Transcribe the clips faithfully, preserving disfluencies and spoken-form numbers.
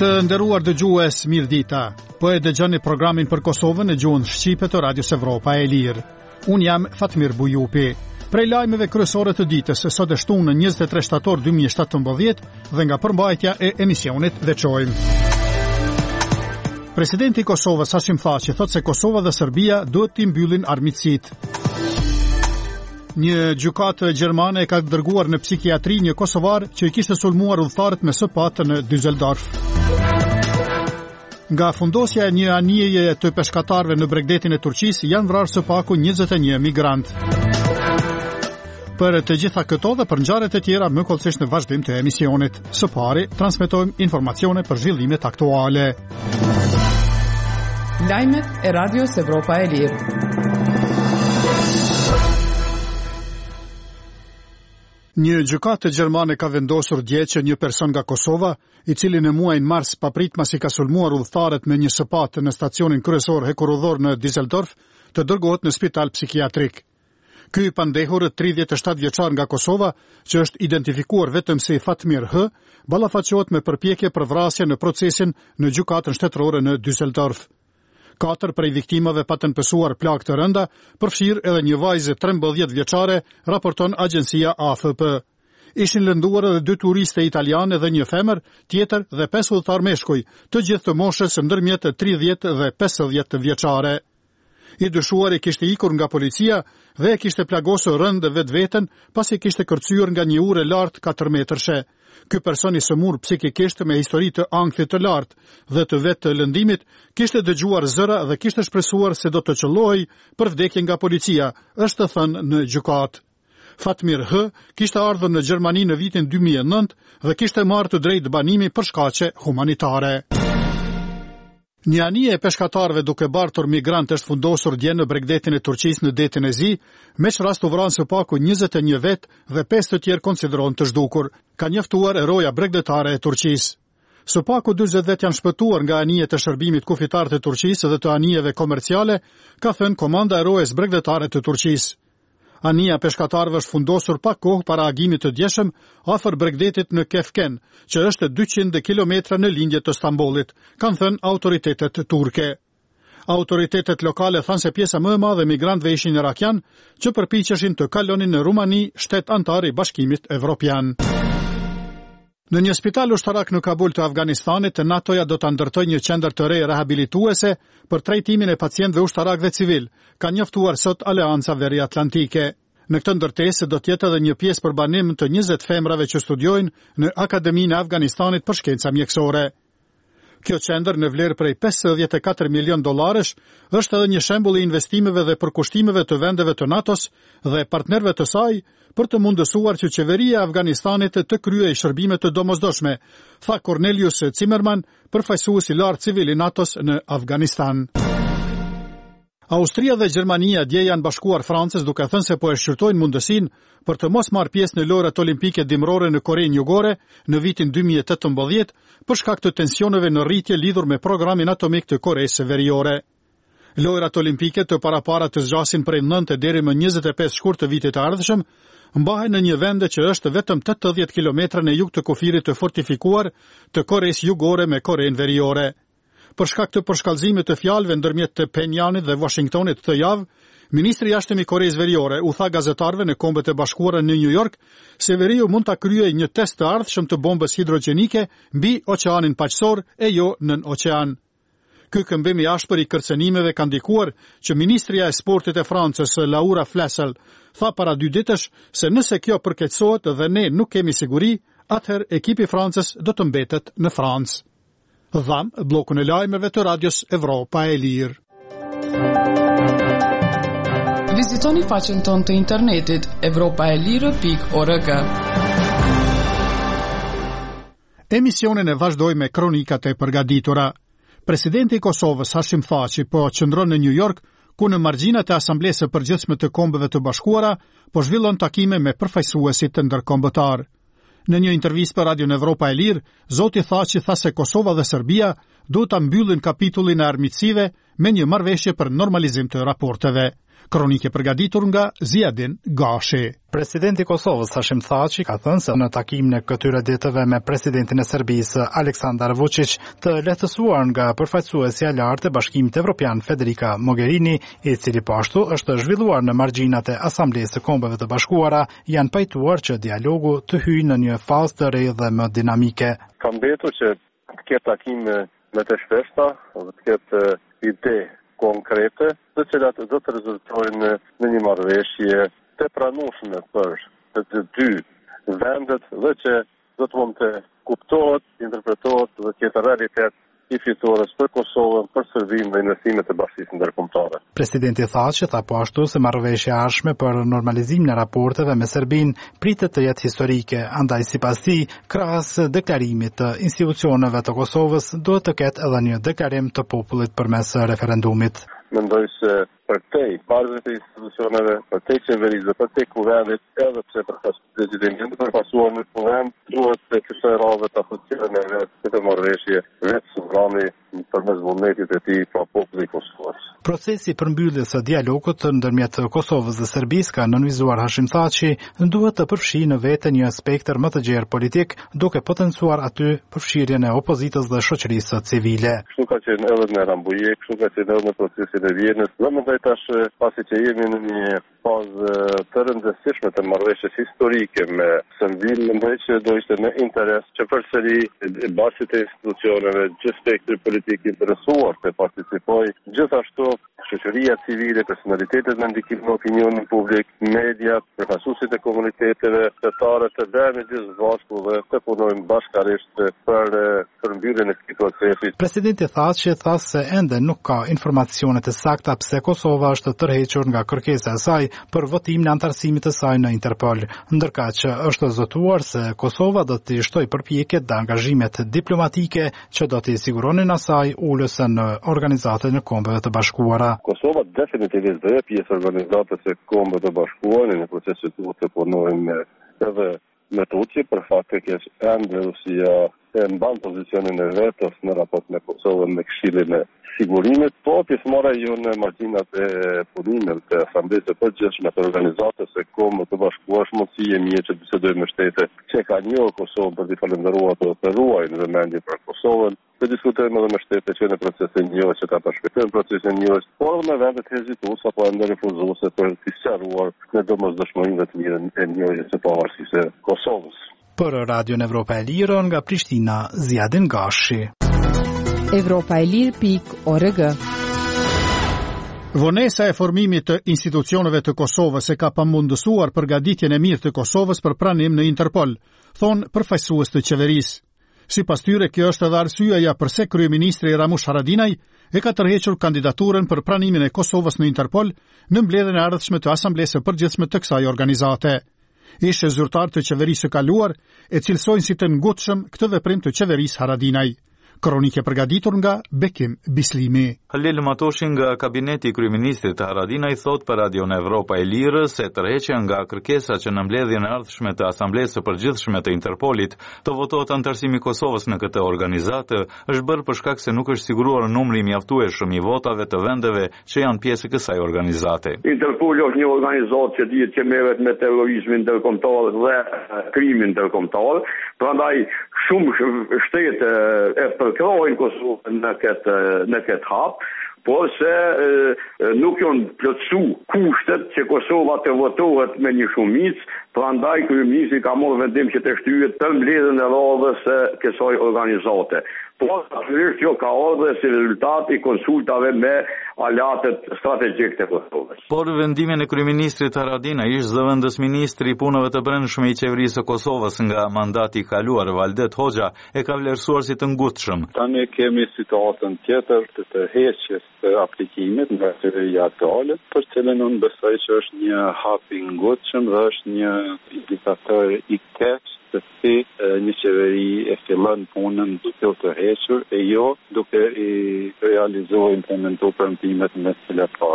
Të nderuar dëgjues, mirëdita. Po e dëgjoni programin për Kosovën në gjuhën shqipe të Radios Evropa e Lirë. Un jam Fatmir Bujupi. Prej lajmeve kryesore të ditës, sot e shtunë në njëzet e tre shtator dy mijë e shtatëmbëdhjetë dhe nga përmbajtja e emisionit veçojmë. Presidenti i Kosovës Hashim Thaçi thotë se Kosova dhe Serbia duhet të mbyllin armiqësitë. Një gjykatë gjermane ka dërguar në psikiatri një kosovar që i kishte sulmuar udhëtarët me sopatë në Düsseldorf. Nga fundosja e një anijeje të peshkatarëve në Bregdetin e Turqisë janë vrarë së paku njëzet e një migrantë. Për të gjitha këto dhe për ngjarjet e tjera më kollësisht në vazhdim të emisionit. Së pari transmetojmë informacione për zhvillimet aktuale. Lajmet e Radios Evropa e Lirë. Një gjykatë gjermane ka vendosur dje që një person nga Kosova, i cili në muajin mars papritmas i ka sulmuar udhëtarët me një sopatë në stacionin kryesor hekurudhor në Düsseldorf, të dërgohet në spital psikiatrik. Ky pandehur tridhjetë e shtatë vjeçar nga Kosova, që është identifikuar vetëm si Fatmir H, ballafaqohet me përpjekje për vrasje në procesin në gjykatën shtetërore në Düsseldorf. Katër prej viktimave patën pësuar plagë të rënda, përfshirë edhe një vajzë trembëdhjetë vjeçare, raporton agjencia A F P. Ishin lënduar edhe dy turiste italiane dhe një femër, tjetër dhe pesë udhëtar meshkuj, të gjithë të moshës ndërmjet tridhjetë dhe pesëdhjetë vjeçare. I dyshuari kishte ikur nga policia dhe e kishte plagosur rënd vetveten pasi kishte kërcyer nga një ure lart katër metërshe. Ky person i sëmur psikikisht me histori të ankthit të lartë dhe të vetë të lëndimit kishte dëgjuar zëra dhe kishte shpresuar se do të qellohej për vdekje nga policia, është thënë në gjykatë. Fatmir H kishte ardhur në Gjermani në vitin dy mijë e nëntë dhe kishte marrë të drejtë banimi për shkaqe humanitare. Një anije e peshkatarëve duke bartur migrant është fundosur dje në Bregdetin e Turqisë në detin e Zi, me që rast u vranë së paku njëzet e një vet dhe pesë të tjerë konsiderohen të zhdukur, ka njoftuar eroja bregdetare e Turqisë. Së paku dyzet vet janë shpëtuar nga anijet e shërbimit kufitar të Turqisë dhe të anijeve komerciale, ka thënë komanda erojes bregdetare të Turqisë. Anija peshkatarëve është fundosur pak kohë para agimit të djeshëm afër Bregdetit në Kefken, që është dyqind kilometra në lindje të Stambollit, kanë thënë autoritetet turke. Autoritetet lokale thanë se pjesa më e madhe e migrantëve ishin irakian, që përpiqeshin të kalonin në Rumani, shtet antar i Bashkimit Evropian. Në një spital ushtarak në Kabul të Afganistanit, NATO-ja do të ndërtojë një qendër të re rehabilituese për trajtimin e pacientëve ushtarak dhe civil, ka njoftuar sot Aleanca Veriatlantike. Në këtë ndërtesë do të jetë edhe një pjesë për banim të njëzet femrave që studiojnë në Akademinë e Afganistanit për shkenca mjekësore. Kjo qendër në vlerë prej pesëdhjetë e katër milion dollarësh është edhe një shembull i investimeve dhe përkushtimeve të vendeve të NATO-s dhe partnerëve të saj për të mundësuar që qeveria e Afganistanit të kryejë shërbime të domosdoshme, tha Cornelius Zimmerman, përfaqësues i lartë civil i NATO-s në Afganistan. Austria dhe Gjermania dje janë bashkuar Francës duke thënë se po e shqyrtojnë mundësinë për të mos marrë pjesë në lojrat olimpike dimrore në Korenë Jugore në vitin dy mijë e tetëmbëdhjetë për shkak të tensioneve në rritje lidhur me programin atomik të Koresë Veriore. Lojrat olimpike të parapara të zgjasin prej nëntë deri më njëzet e pesë shkurt të vitit të ardhshëm, mbahen në një vend që është vetëm tetëdhjetë kilometra në jug të kufirit të fortifikuar të Koresë Jugore me Korenë Veriore. Për shkak të përshkallëzimit të fjalëve ndërmjet të Penjanit dhe Washingtonit këtë javë, ministri i jashtëm i Koresë Veriore u tha gazetarëve në Kombet e Bashkuara në New York se veriu mund ta kryejë një test të ardhshëm të bombës hidrogjenike mbi oqeanin paqësor e jo nën oqean. Ky këmbim i ashpër i kërcënimeve ka ndikuar që ministria e sportit e Francës, Laura Flessel, tha para dy ditësh se nëse kjo përkeqësohet dhe ne nuk kemi siguri, atëherë ekipi i Francës do të mbetet në Francë. Dham blokun e lajmeve të Radios Evropa e Lirë. Vizitoni faqen tonë të internetit evropaelire pikë org. Emisionin e vazhdoj me kronikat e përgatitura. Presidenti i Kosovës Hashim Thaçi po qëndron në New York, ku në margjinat e Asamblesë së Përgjithshme të Kombeve të Bashkuara po zhvillon takime me përfaqësuesit të ndërkombëtar. Në një intervistë për Radion Evropa e Lirë, zoti Thaçi tha se Kosova dhe Serbia duhet ta mbyllin kapitullin e armiqësive me një marrëveshje për normalizim të raporteve. Kronike përgatitur nga Ziadin Gashi. Presidenti i Kosovës Hashim Thaçi ka thënë se në takimin e këtyre ditëve me presidentin e Serbisë Aleksandar Vučić, të lehtësuar nga përfaqësuesja e lartë e Bashkimit Evropian Federica Mogherini, i cili po ashtu është zhvilluar në margjinat e Asamblesë së Kombeve të Bashkuara, janë pajtuar që dialogu të hyjë në një fazë të re dhe më dinamike. Ka mbetur që të ketë takime me të shpeshta, të ketë ide konkrete, të cilat do të rezultojnë në një marrëveshje të pranueshme për të dy vendet dhe që do të mund të kuptohet, interpretohet dhe të ketë realitet i fitores për Kosovën, për Serbinë dhe investimet e bashkisë ndërkombëtare. Presidenti Thaçi tha po ashtu se marrëveshja e ardhshme për normalizimin e raporteve me Serbinë pritet të jetë historike, andaj sipas tij, krahas deklarimit të institucioneve të Kosovës, duhet të ketë edhe një deklarim të popullit përmes referendumit. Mendoj se për te parëve të institucioneve, për te qeverisë, për te kuvendit, edhe pse për presidentin të përfaqësuar në kuvend, duhet të kësaj radhe të funksionojë me vetë të marrëveshje vetë suvrani përmes vullnetit e tij pa popullit Kosovës. Procesi i përmbylljes së dialogut ndërmjet Kosovës dhe Serbisë, ka nënvizuar Hashim Thaçi, duhet të përfshijë në vete një spektër më të gjerë politik, duke potencuar aty përfshirjen e opozitës dhe shoqërisë civile. Kështu ka qenë edhe në Rambuje, kështu ka qenë edhe në procesin e Vjenës. Dhe mendoj tash pasi që jemi në një fazë të rëndësishme të marrëveshjes historike me Serbinë, mendoj që do ishte në interes që përsëri bashkët e institucioneve, gjithë spektri politik interesuar të participojë, gjithashtu shoqëria civile, personalitetet me ndikim në opinionin publik, mediat, përfaqësuesit e komuniteteve, qytetarët të bëhen gjithë bashku dhe të punojnë bashkërisht për përmbylljen e këtij procesi. Presidenti Thaçi tha se ende nuk ka informacione të sakta pse Kosova është tërhequr nga kërkesa e saj për votimin e antarësimit të saj në Interpol, ndërkaq që është zotuar se Kosova do të shtojë përpjekjet dhe angazhimet diplomatike që do t'i siguronin asaj ulëse në organizatën e Kombeve të Bashkuara. Kosova definitivisht do jetë pjesë e organizatës së Kombeve të Bashkuara në procesin të punojmë edhe me Turqi, për fakt që ende Rusia e mban pozicionin e vetës në raport me Kosovën në Këshillin e Sigurimit, po pjesëmarrja jonë në margjinat e punimit të Asamblesë së Përgjithshme të Organizatës së Kombeve të Bashkuara është mundësi e mirë që të bisedojmë me shtete që kanë njohur Kosovën për të falendëruar dhe të ruajnë vëmendje për Kosovën, të diskutojmë edhe me shtete që në procesin e njohjes që ta përshpejtojnë procesin e njohjes, por me vendet hezituese apo ende refuzuese për të sqaruar në domosdoshmërinë të mirën e njohjes së pavarësisë së Kosovës. Për Radio Evropa e Lirë nga Prishtina, Ziadin Gashi. Evropa e Lirë pikë org. Vonesa e formimit të institucioneve të Kosovës e ka pamundësuar përgatitjen e mirë të Kosovës për pranim në Interpol, thonë përfaqësues të qeverisë. Sipas tyre, kjo është edhe arsyeja pse kryeministri Ramush Haradinaj e ka tërhequr kandidaturën për pranimin e Kosovës në Interpol në mbledhjen e ardhshme të Asamblesë së Përgjithshme të kësaj organizate. Ishte zyrtar të qeverisë së kaluar e cilësojnë si të ngutshëm këtë veprim të qeverisë Haradinaj. Kronike përgatitur nga Bekim Bislimi. Halil Matoshi nga kabineti i kryeministrit Haradinaj thot për Radio Evropa e Lirë se tërheqja nga kërkesa që në mbledhjen e ardhshme të Asamblesë së Përgjithshme të Interpolit të votohet antarësimi i Kosovës në këtë organizatë është bërë për shkak se nuk është siguruar numri i mjaftueshëm i votave të vendeve që janë pjesë e kësaj organizate. Interpoli është një organizatë që dihet që merret me terrorizmin ndërkombëtar dhe krimin ndërkombëtar, prandaj shumë shtete e përkrojnë Kosovën në këtë në këtë hap, por se e, nuk janë plotësu kushtet që Kosova të votohet me një shumicë, prandaj kryeministri ka marrë vendim që të shtyhet për mbledhjen e radhës së kësaj organizate. Por natyrisht kjo ka ardhur si rezultat i konsultave me aleatët strategjik të Kosovës. Por vendimin e kryeministrit Haradinaj ish zëvendës ministri i punëve të brendshme i qeverisë së Kosovës nga mandati i kaluar, Valdet Hoxha, e ka vlerësuar si të ngutshëm. Tani kemi situatën tjetër të tërheqjes të aplikimit nga qeveria aktuale, për cilën unë besoj që është një hap i ngutshëm dhe është një indikator i keq se si një qeveri e fillon punën duke u tërhequr e jo duke i realizuar implementuar premtimet me cilat ka.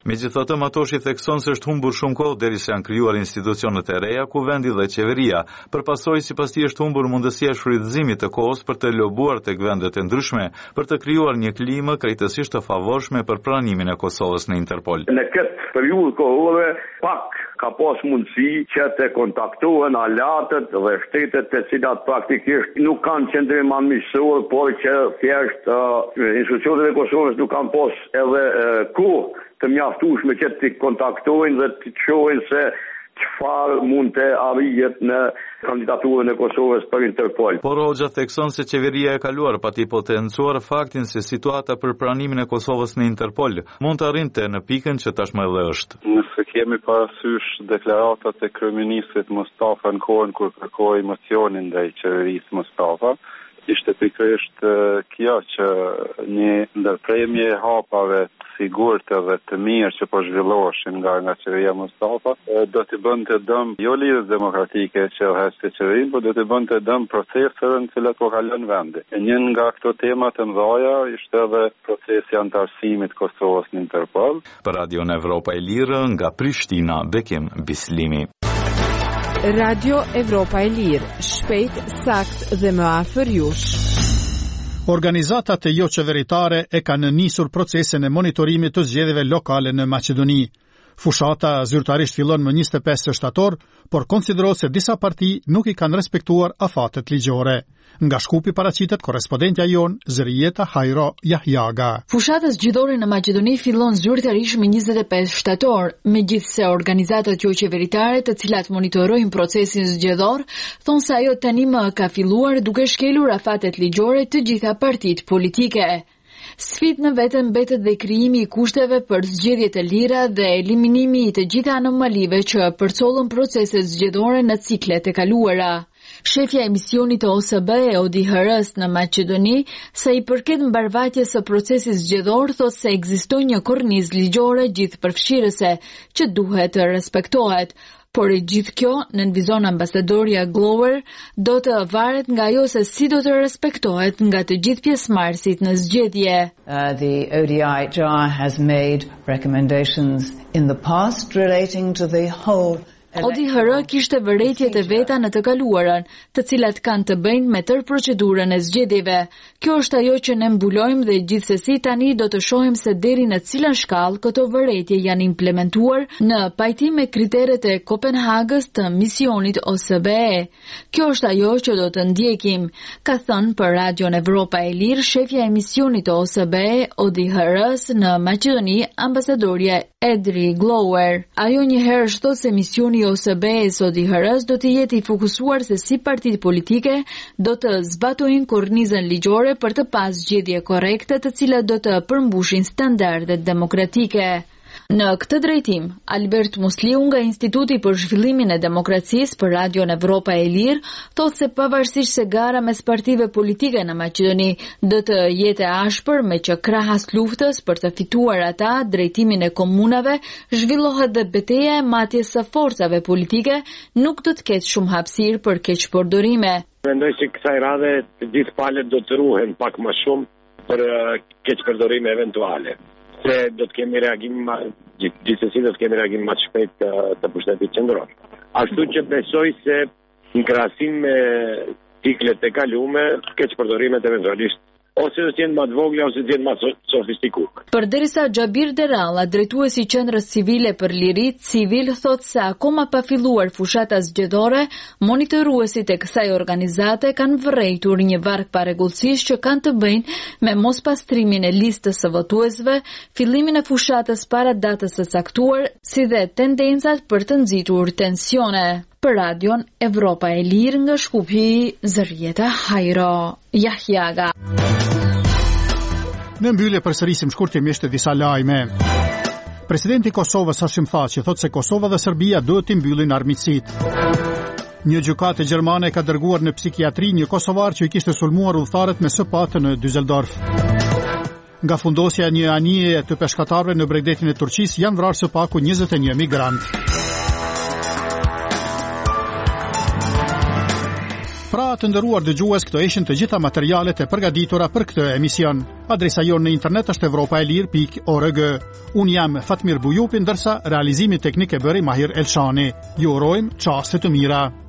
Megjithatë, Matoshi thekson se është humbur shumë kohë derisa janë krijuar institucionet e reja ku vendi dhe qeveria. Përpasoj sipas tij është humbur mundësia e shfrytëzimit të kohës për të lobuar tek vendet e ndryshme për të krijuar një klimë krejtësisht të favorshme për pranimin e Kosovës në Interpol. Në këtë periudhë kohore pak ka pas mundësi që të kontaktohen alatët dhe shtetet të cilat praktikisht nuk kanë qendrim administrator, por që thjesht uh, institucionet e Kosovës nuk kanë pas edhe uh, kohë të mjaftueshme që të kontaktojnë dhe të shohin se çfarë mund të arrijet në kandidaturën e Kosovës për Interpol. Por Hoxha thekson se qeveria e kaluar pati potencuar faktin se situata për pranimin e Kosovës në Interpol mund të arrinte në pikën që tashmë edhe është. Nëse kemi parasysh deklaratat e kryeministrit Mustafa në kohën kur kërkoi mocionin ndaj qeverisë Mustafa, ishte pikërisht kjo që një ndërpremje e hapave të sigurt dhe të mirë që po zhvilloheshin nga nga qeveria Mustafa do të bënte dëm jo lidhjes demokratike që hesë qeverinë, por do të bënte dëm proceseve në cilat po kalon vendi. E një nga këto tema të mëdha ishte edhe procesi i antarësimit Kosovës në Interpol. Për Radion Evropa e Lirë nga Prishtina, Bekim Bislimi. Radio Evropa e Lirë, shpejt, sakt dhe më afër jush. Organizatat e jo qeveritare e kanë nisur procesin e monitorimit të zgjedhjeve lokale në Maqedoni. Fushata zyrtarisht fillon më njëzet e pesë shtator, por konsiderohet se disa parti nuk i kanë respektuar afatet ligjore. Nga Shkupi paraqitet korrespondentja jon Zërijeta Hajro Jahjaga. Fushata zgjedhore në Maqedoni fillon zyrtarisht më njëzet e pesë shtator, megjithse organizatat jo qeveritare të cilat monitorojnë procesin zgjedhor thonë se ajo tani më ka filluar duke shkelur afatet ligjore të gjitha partitë politike. Sfidë në vetën mbetet dhe krijimi i kushteve për zgjedhje të lira dhe eliminimi i të gjitha anomalive që përcollën proceset zgjedhore në ciklet e kaluara. Shefja e misionit të O S B e O D H R-s në Maqedoni, sa i përket mbarvajtjes së procesit zgjedhor, thotë se ekziston një kornizë ligjore gjithëpërfshirëse që duhet të respektohet. Por e gjithë kjo, nënvizon ambasadorja Glower, do të varet nga ajo se si do të respektohet nga të gjithë pjesëmarrësit në zgjedhje. Uh, the O D I H R has made recommendations in the past relating to the whole O D H R kishte vërejtjet e veta në të kaluarën, të cilat kanë të bëjnë me tërë procedurën e zgjedhjeve. Kjo është ajo që ne mbulojmë dhe gjithsesi tani do të shohim se deri në cilën shkallë këto vërejtje janë implementuar në pajtim me kriteret e Kopenhagës të misionit O S B E. Kjo është ajo që do të ndjekim, ka thënë për Radion Evropa e Lirë shefja e misionit të O S B E O D H R-s në Maqedoni, ambasadorja Edri Glower. Ajo njëherë është thotë se misioni O S B E-s O D H R-s do të jetë i fokusuar se si partitë politike do të zbatojnë kornizën ligjore për të pas zgjedhje korrekte të cilat do të përmbushin standardet demokratike. Në këtë drejtim, Albert Musliu nga Instituti për Zhvillimin e Demokracisë për Radion Evropa e Lirë thotë se pavarësisht se gara mes partive politike në Maqedoni do të jetë e ashpër, me që krahas luftës për të fituar ata drejtimin e komunave, zhvillohet dhe betejë e matjes së forcave politike, nuk do të ketë shumë hapësirë për keqpërdorime. Mendoj se kësaj radhe të gjithë palët do të ruhen pak më shumë për uh, keqpërdorime eventuale. Se do të kemi reagim ma, gjithsesi do të kemi reagim më shpejt të, të pushtetit qendror. Ashtu që besoj se në krahasim me ciklet e kaluara, keqpërdorimet eventualisht ose do të jenë më të vogla ose do të jenë më sofistikuar. Përderisa Xhabir Deralla, drejtuesi i Qendrës Civile për Liritë Civil, thotë se akoma pa filluar fushata zgjedhore, monitoruesit e kësaj organizate kanë vërejtur një varg parregullësish që kanë të bëjnë me mospastrimin e listës së votuesve, fillimin e fushatës para datës së caktuar, si dhe tendencat për të nxitur tensione. Për Radion Evropa e Lirë nga Shkupi, Zërijeta Hajro Jahjaga. Në mbyllje përsërisim shkurtimisht disa lajme. Presidenti i Kosovës Hashim Thaçi thotë se Kosova dhe Serbia duhet të mbyllin armiqësitë. Një gjykatë gjermane ka dërguar në psikiatri një kosovar që i kishte sulmuar udhëtarët me S P A T në Düsseldorf. Nga fundosja një anije të peshkatarëve në bregdetin e Turqisë janë vrarë së paku njëzet e një migrantë. Pra të nderuar dëgjues, këto ishin të gjitha materialet e përgatitura për këtë emision. Adresa jonë në internet është evropaelir pikë org. Unë jam Fatmir Bujupi, ndërsa realizimi teknik e bëri Mahir Elshani. Ju urojmë çaste të mira.